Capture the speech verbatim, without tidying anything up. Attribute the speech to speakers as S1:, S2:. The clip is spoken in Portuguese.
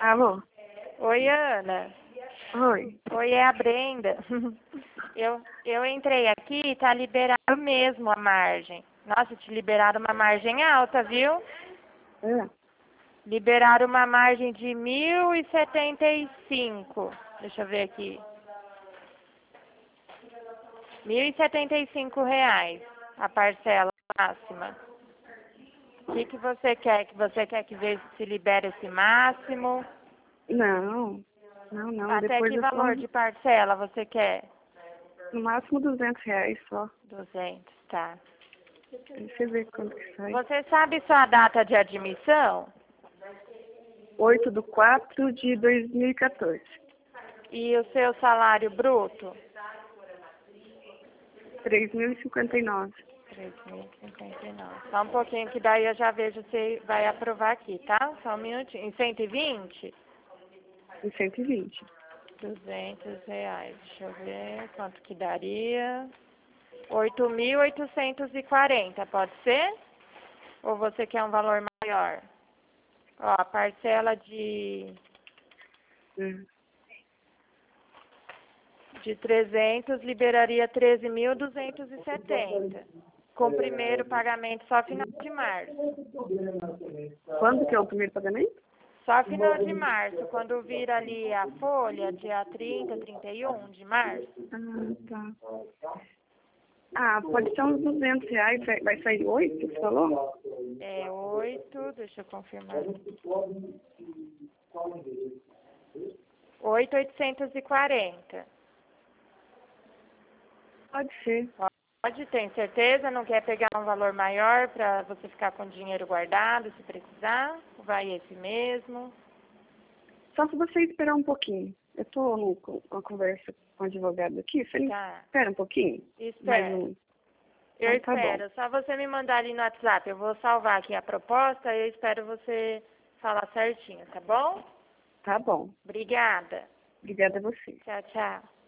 S1: Alô?
S2: Oi, Ana.
S1: Oi.
S2: Oi, é a Brenda. Eu, eu entrei aqui e tá liberado mesmo a margem. Nossa, te liberaram uma margem alta, viu?
S1: É.
S2: Liberaram uma margem de mil e setenta e cinco. Deixa eu ver aqui. Mil e setenta e cinco reais a parcela máxima. O que, que você quer? Que você quer que veja se libera esse máximo?
S1: Não, não, não.
S2: Até
S1: Depois
S2: que
S1: eu
S2: valor
S1: só
S2: de parcela você quer?
S1: no máximo duzentos reais só.
S2: Duzentos, tá.
S1: Deixa eu ver quanto que sai.
S2: Você sabe sua data de admissão?
S1: oito de quatro de dois mil e quatorze.
S2: E o seu salário bruto?
S1: três mil e cinquenta e nove.
S2: três mil e cinquenta e nove. Só um pouquinho que daí eu já vejo se vai aprovar aqui, tá? Só um minutinho. Em cento e vinte?
S1: E cento e vinte.
S2: duzentos reais. Deixa eu ver quanto que daria. oito mil oitocentos e quarenta, pode ser? Ou você quer um valor maior? Ó, a parcela de,
S1: Hum.
S2: de trezentos liberaria treze mil duzentos e setenta. Com o primeiro pagamento só final de março.
S1: Quando que é o primeiro pagamento?
S2: Só final de março, quando vira ali a folha, dia trinta, trinta e um de março.
S1: Ah, tá. Ah, pode ser uns duzentos reais. Vai vai sair oito, você falou?
S2: É oito, deixa eu confirmar. oito mil oitocentos e quarenta.
S1: Pode ser.
S2: Pode, tem certeza? Não quer pegar um valor maior para você ficar com o dinheiro guardado, se precisar? Vai esse mesmo?
S1: Só se você esperar um pouquinho. Eu tô no, com uma conversa com o advogado aqui. Você
S2: Tá.
S1: espera um pouquinho? Mais
S2: Espera.
S1: um.
S2: Eu
S1: Então, tá bom.
S2: espero. Só você me mandar ali no WhatsApp. Eu vou salvar aqui a proposta e eu espero você falar certinho, tá bom?
S1: Tá bom.
S2: Obrigada.
S1: Obrigada a você.
S2: Tchau, tchau.